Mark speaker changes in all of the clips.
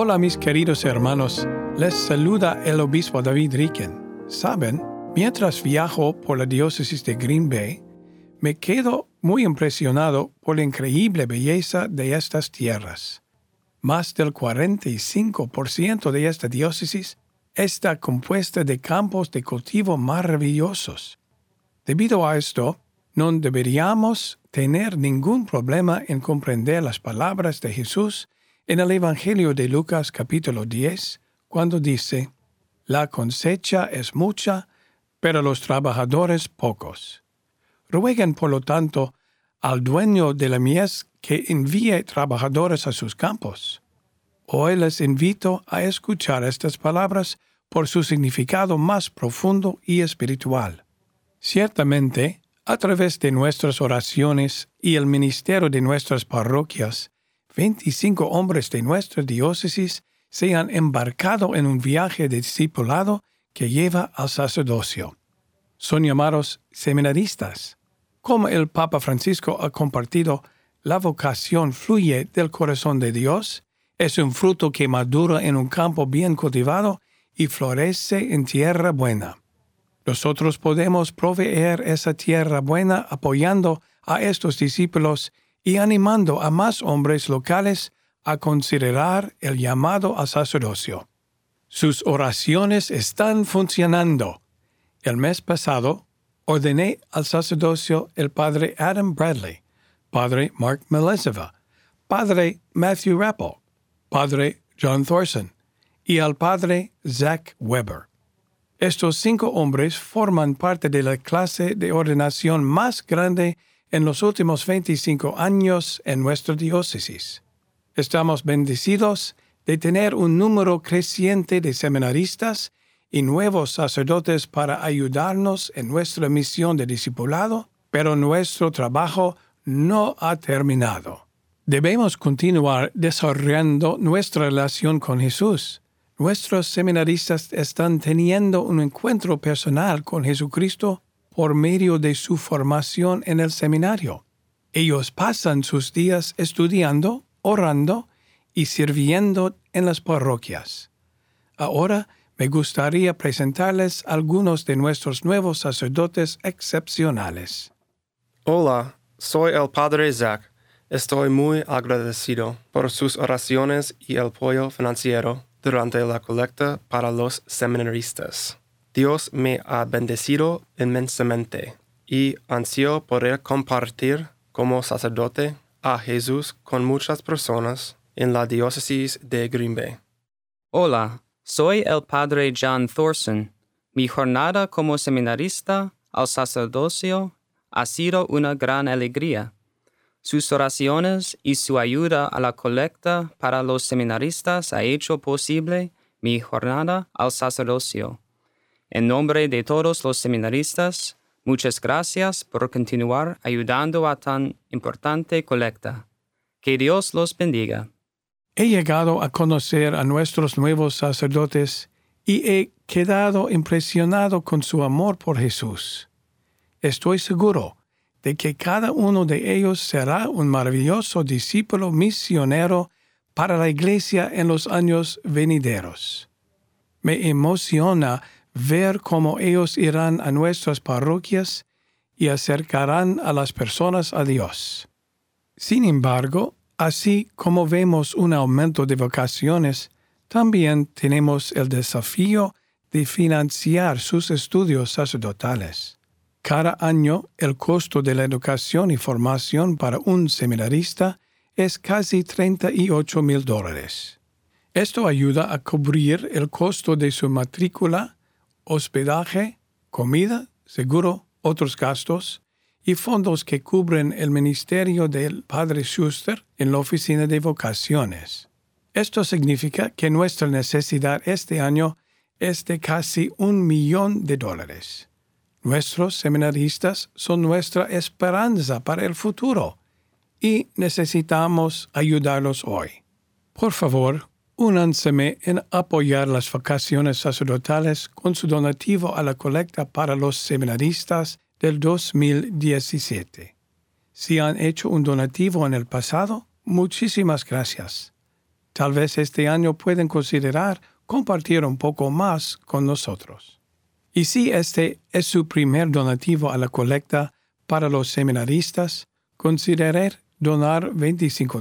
Speaker 1: Hola mis queridos hermanos, les saluda el obispo David Ricken. Saben, mientras viajo por la diócesis de Green Bay, me quedo muy impresionado por la increíble belleza de estas tierras. Más del 45% de esta diócesis está compuesta de campos de cultivo maravillosos. Debido a esto, no deberíamos tener ningún problema en comprender las palabras de Jesús en el Evangelio de Lucas capítulo 10, cuando dice: «La cosecha es mucha, pero los trabajadores pocos». Rueguen, por lo tanto, al dueño de la mies que envíe trabajadores a sus campos. Hoy les invito a escuchar estas palabras por su significado más profundo y espiritual. Ciertamente, a través de nuestras oraciones y el ministerio de nuestras parroquias, 25 hombres de nuestra diócesis se han embarcado en un viaje de discipulado que lleva al sacerdocio. Son llamados seminaristas. Como el Papa Francisco ha compartido, la vocación fluye del corazón de Dios, es un fruto que madura en un campo bien cultivado y florece en tierra buena. Nosotros podemos proveer esa tierra buena apoyando a estos discípulos y animando a más hombres locales a considerar el llamado al sacerdocio. Sus oraciones están funcionando. El mes pasado, ordené al sacerdocio el padre Adam Bradley, padre Mark Melezeva, padre Matthew Rappel, padre John Thorson y al padre Zach Weber. Estos 5 hombres forman parte de la clase de ordenación más grande en los últimos 25 años en nuestra diócesis. Estamos bendecidos de tener un número creciente de seminaristas y nuevos sacerdotes para ayudarnos en nuestra misión de discipulado, pero nuestro trabajo no ha terminado. Debemos continuar desarrollando nuestra relación con Jesús. Nuestros seminaristas están teniendo un encuentro personal con Jesucristo por medio de su formación en el seminario. Ellos pasan sus días estudiando, orando y sirviendo en las parroquias. Ahora me gustaría presentarles algunos de nuestros nuevos sacerdotes excepcionales.
Speaker 2: Hola, soy el padre Zach. Estoy muy agradecido por sus oraciones y el apoyo financiero durante la colecta para los seminaristas. Dios me ha bendecido inmensamente y ansío poder compartir como sacerdote a Jesús con muchas personas en la diócesis de Green Bay.
Speaker 3: Hola, soy el padre John Thorson. Mi jornada como seminarista al sacerdocio ha sido una gran alegría. Sus oraciones y su ayuda a la colecta para los seminaristas ha hecho posible mi jornada al sacerdocio. En nombre de todos los seminaristas, muchas gracias por continuar ayudando a tan importante colecta. Que Dios los bendiga.
Speaker 1: He llegado a conocer a nuestros nuevos sacerdotes y he quedado impresionado con su amor por Jesús. Estoy seguro de que cada uno de ellos será un maravilloso discípulo misionero para la Iglesia en los años venideros. Me emociona ver cómo ellos irán a nuestras parroquias y acercarán a las personas a Dios. Sin embargo, así como vemos un aumento de vocaciones, también tenemos el desafío de financiar sus estudios sacerdotales. Cada año, el costo de la educación y formación para un seminarista es casi $38,000. Esto ayuda a cubrir el costo de su matrícula, hospedaje, comida, seguro, otros gastos y fondos que cubren el ministerio del padre Schuster en la oficina de vocaciones. Esto significa que nuestra necesidad este año es de casi $1 millón. Nuestros seminaristas son nuestra esperanza para el futuro y necesitamos ayudarlos hoy. Por favor, únanseme en apoyar las vocaciones sacerdotales con su donativo a la colecta para los seminaristas del 2017. Si han hecho un donativo en el pasado, muchísimas gracias. Tal vez este año pueden considerar compartir un poco más con nosotros. Y si este es su primer donativo a la colecta para los seminaristas, considerar donar $25,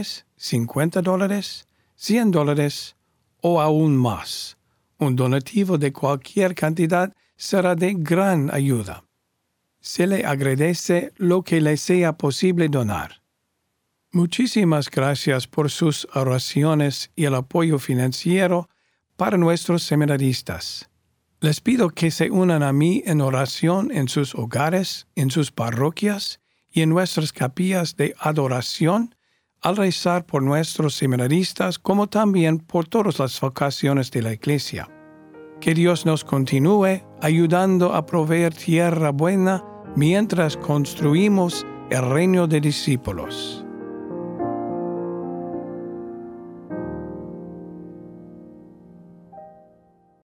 Speaker 1: $50, $100 o aún más. Un donativo de cualquier cantidad será de gran ayuda. Se le agradece lo que le sea posible donar. Muchísimas gracias por sus oraciones y el apoyo financiero para nuestros seminaristas. Les pido que se unan a mí en oración en sus hogares, en sus parroquias y en nuestras capillas de adoración al rezar por nuestros seminaristas como también por todas las vocaciones de la Iglesia. Que Dios nos continúe ayudando a proveer tierra buena mientras construimos el reino de discípulos.